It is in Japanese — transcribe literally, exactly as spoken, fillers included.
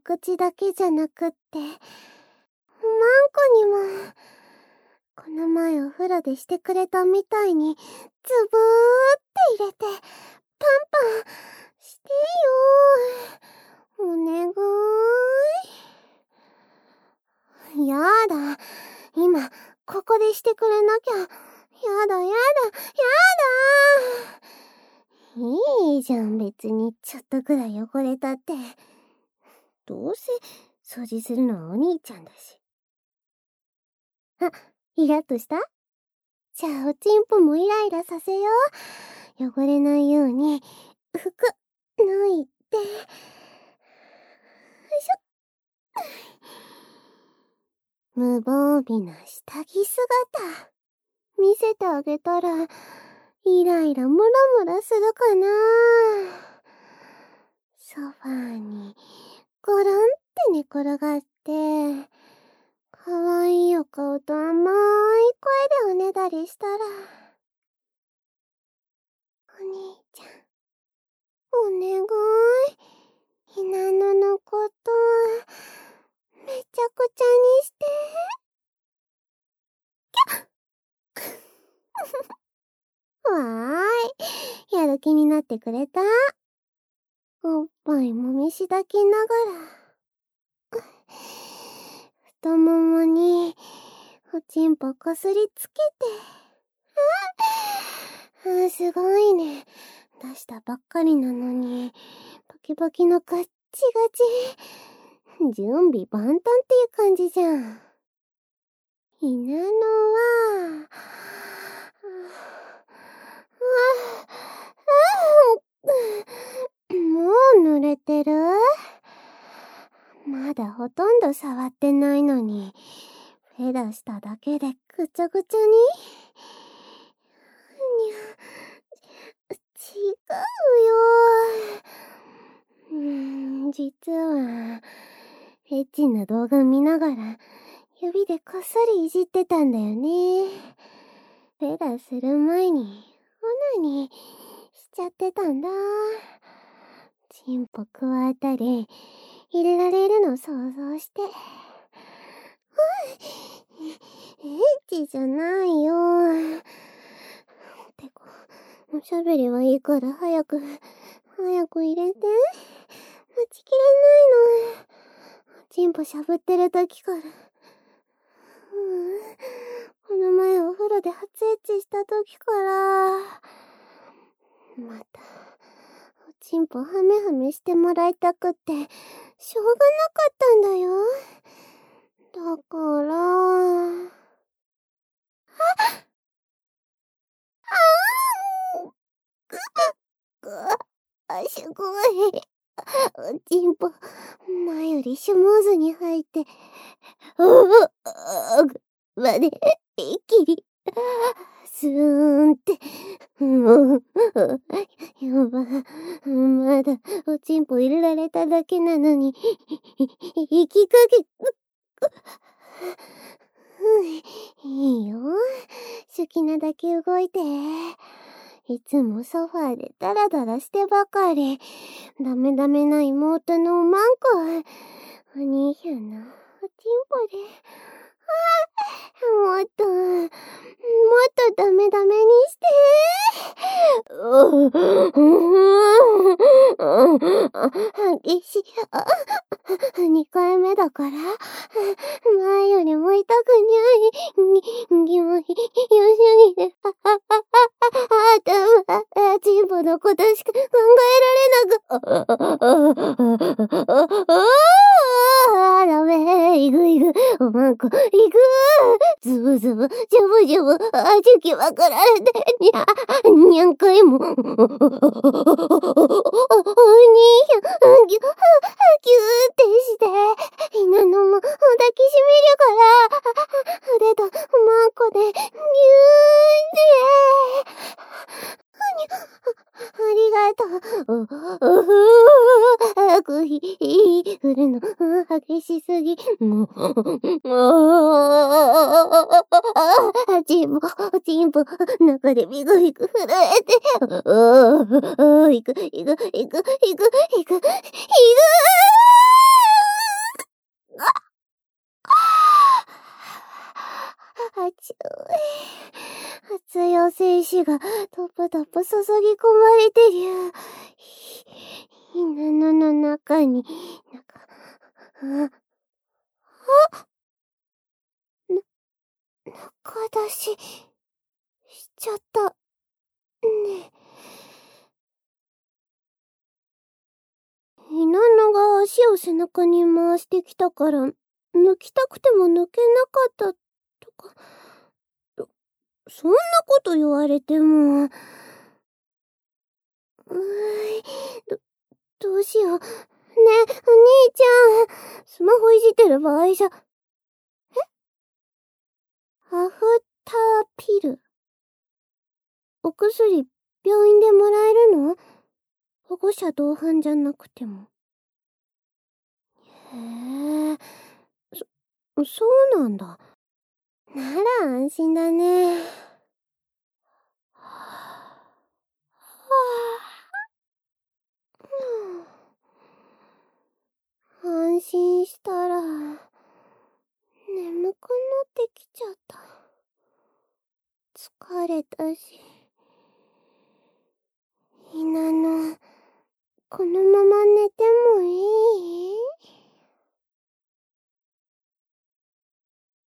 口だけじゃなくって、マンコにも、この前お風呂でしてくれたみたいに、ズブーって入れて、パンパンしてよ。お願い。やだ。今、ここでしてくれなきゃ。やだやだ、やだ。いいじゃん、別にちょっとくらい汚れたって。どうせ、掃除するのはお兄ちゃんだし。あ、イラッとした？じゃあおちんぽもイライラさせよう。汚れないように、服、脱いで。よいしょ。無防備な下着姿。見せてあげたら、イライラムラムラするかな。ソファーに、ゴロンって寝転がって、かわいいお顔と甘い声でおねだりしたら、お兄ちゃん、お願い、ひなののこと、めちゃくちゃにして。わーい、やる気になってくれた？おっぱいもみしだきながら、太ももに、おちんぽこすりつけて。ああ、すごいね。出したばっかりなのに、バキバキのガッチガチ。準備万端っていう感じじゃん。ひなのは、もう濡れてる？まだほとんど触ってないのに、フェダしただけでぐちゃぐちゃに？にゃ、違うよ。うーん、実は、エッチな動画見ながら、指でこっそりいじってたんだよね。フェダする前に、オナニーしちゃってたんだ。チンポくわえたり、入れられるの想像して。エッチじゃないよ。てか、おしゃべりはいいから早く、早く入れて。待ちきれないの。チンポしゃぶってる時から。うん、この前お風呂で初エッチした時から。また、おちんぽハメハメしてもらいたくって、しょうがなかったんだよ。だから、あ、あ、すごい。おちんぽ、前よりスムーズに入って、うう、まで、一気に、スーンって、うん、やば、まだ、おちんぽ入れられただけなのに、息かけ、いいよ。好きなだけ動いて。いつもソファーでダラダラしてばかり。ダメダメな妹のマンコ。お兄さんのおちんぽで。もっと、もっとダメダメにして。激しい。二回目だから、前よりも痛くにゃい。気持ちよすぎて、あ、あ、あ、あ、あ、あ、チンポのことしか考えられなく、あ、ダメ、いくいく、おまんこ、いく、ズブズブ、ジャブジャブ、あ、ちゅきまくられて、にゃ、にゃんかいも、お兄さん、ぎゅ、ぎゅーってして、ひなのも抱きしめるから、腕とマンコで、ぎゅーって、ありがとう。うふぅ、あくひ、振るの、激しすぎ。もう、あちんぽ、ちんぽ、中でビクビク震えて、いく、いく、いく、いく、いく、いく、 しょ。熱いお精子がトップトップ注ぎ込まれてるよ。ひなのの中に、なんか、あ、あな、中出し、しちゃった。ね。ひなのが足を背中に回してきたから、抜きたくても抜けなかったとか。そんなこと言われても。うーい、ど、どうしよう。ねえ、お兄ちゃん。スマホいじってる場合じゃ。え？アフターピル。お薬、病院でもらえるの？保護者同伴じゃなくても。へえ、そ、そうなんだ。なら安心だね。はぁ、安心したら、眠くなってきちゃった。疲れたし。ひなの、このまま寝てもいい？